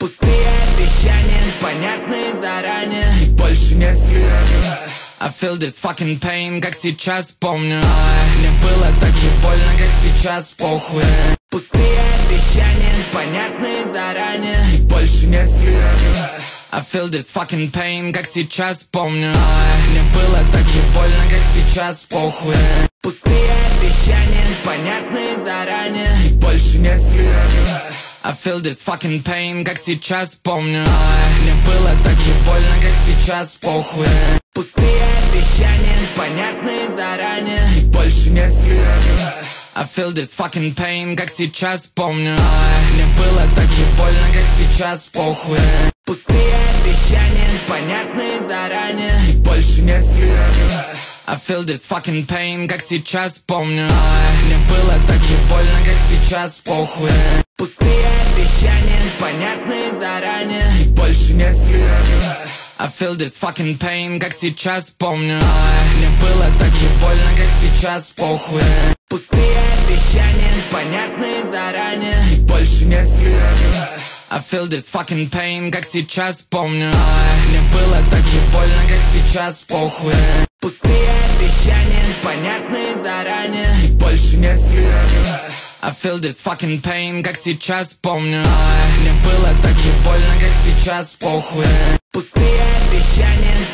Пустые обещания, понятные заранее, и больше нет следа. I feel this fucking pain, как сейчас помню. Мне было так же больно, как сейчас, похуй. Пустые обещания, понятные заранее, и больше нет следа. I feel this fucking pain, как сейчас помню. Мне было так же больно, как сейчас, похуй. Пустые обещания, понятные заранее, и больше нет следа. I feel this fucking pain, как сейчас помню. Мне было так же больно, как сейчас, похуй. Пустые обещания, понятные заранее, и больше нет следа. I feel this fucking pain, как сейчас помню. Мне было так же больно, как сейчас, похуй. Пустые обещания, понятные заранее, и больше нет следа. I feel this fucking pain, как сейчас помню. Мне было так же больно, как сейчас, похуй. Пустые обещания, понятные заранее, и больше нет следа. I feel this fucking pain, как сейчас помню. Мне было так же больно, как сейчас, похуй. Пустые обещания, понятные заранее, и больше нет следа. I feel this fucking pain, как сейчас помню. Мне было так же больно, как сейчас, похуй. Пустые обещания, понятные заранее, и больше нет следа. I feel this fucking pain, как сейчас помню. Мне было так же больно, как сейчас, похуй. Пустые обещания,